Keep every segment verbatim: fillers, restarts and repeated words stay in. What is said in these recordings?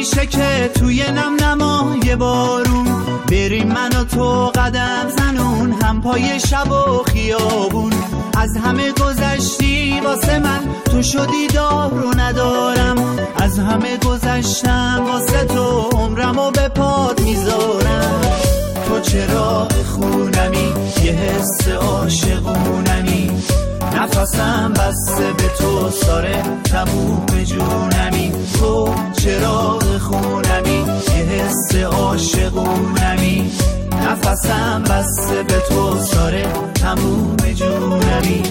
میشه که توی نم نمای بارون بریم من و تو قدم زنون، هم پای شب و خیابون. از همه گذشتی واسه من، تو شدی دارو ندارم. از همه گذشتم واسه تو، عمرمو به پات میذارم. تو چراغ خونمی، یه حس عاشقونمی، نفسم بسته به تو ساره تموم جونمی. تو چراغ خونمی، یه حس عاشقونمی، نفسم بسته به تو ساره تموم جونمی.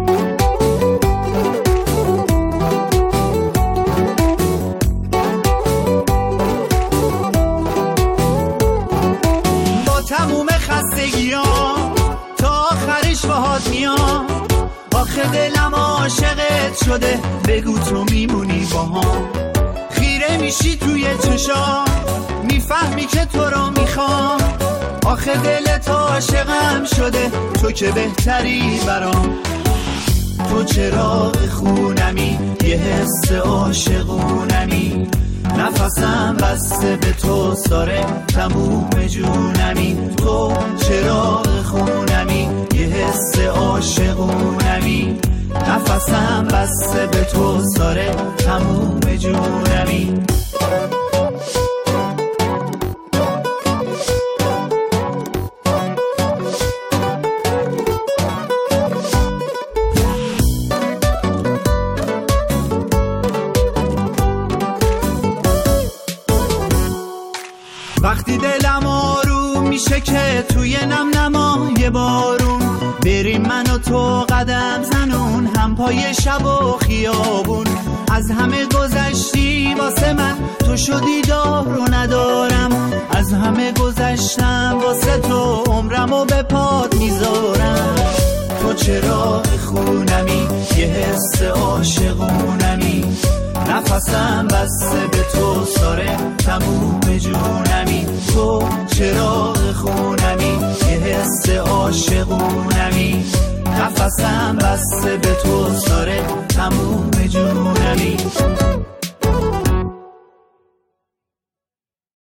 با تموم خستگیام تا آخرش باهات میام. آخه دلم عاشقت شده، بگو تو میمونی با هم. خیره میشی توی چشام، میفهمی که تو رو میخوام. آخه دلت عاشقم شده، تو که بهتری برام. تو چراغ خونمی، یه حس عاشقونمی، نفسم بسته به تو ساره تموم جونمی. تو چراغ خونمی، یه حس عاشقونمی، نفسم بسته به تو ساره تموم جونمی. وقتی دلم آروم میشه که توی نم نمای بارون بریم من و تو قدم زنون، هم پای شب و خیابون. از همه گذشتی واسه من، تو شدی دارو ندارم. از همه گذشتم واسه تو، عمرمو به پات میذارم. تو چراغ خونمی، یه حس عاشقونمی، نفسم بسته به تو ساره تموم جونمی. تو چراغ خونمی، یه حس عاشقونمی، نفسم بسته به تو ساره تموم جونمی.